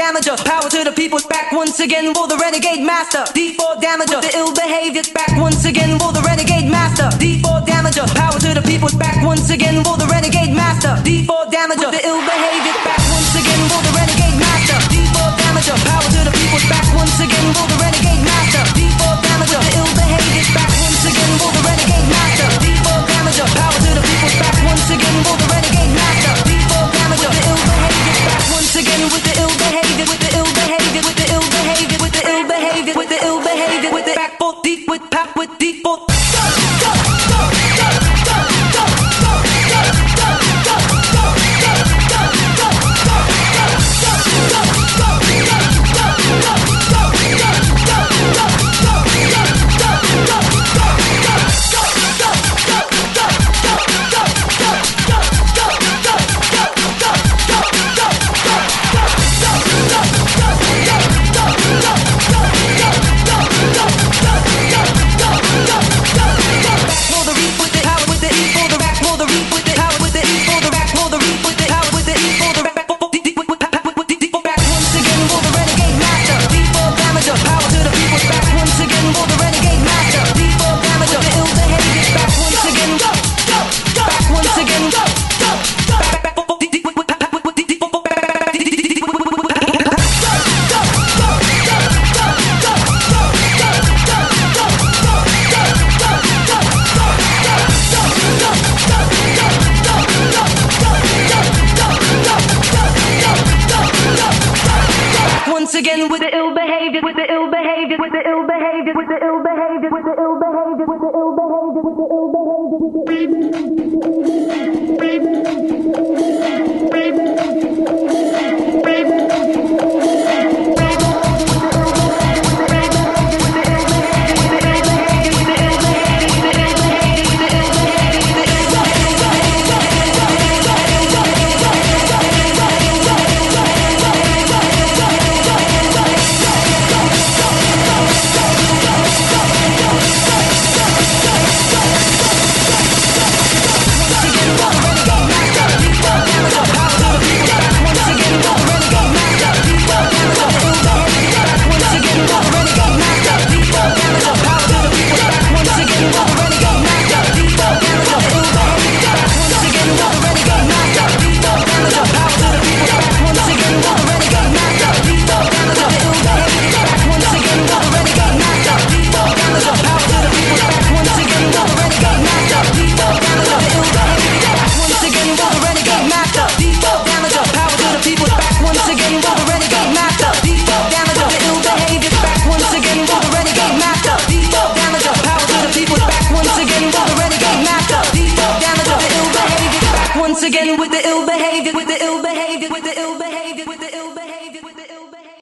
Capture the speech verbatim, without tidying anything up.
damager. Power to the people, back once again for the renegade master. D four damager, the ill behavior, back once again for the renegade master. D four damager, power to the people, back once again for the renegade master. D four damager, the ill behavior, back once again for the renegade master. D four damager, power to the people, back once again for the renegade master. D four damager, the ill behavior, back once again for the renegade master. D four damager, power to the people, back once again for the renegade master. D four damager, the ill behavior, back once again with the ill behavior, with the ill behavior, with the ill behavior, with the ill behavior, with the ill behavior, with the back foot deep with pop with deep foot. Again with the ill behavior, with the ill behavior, with the ill behavior, with the ill behavior, with the ill behavior, with the ill behavior, with the ill behavior, with the ill behavior, with the ill behavior.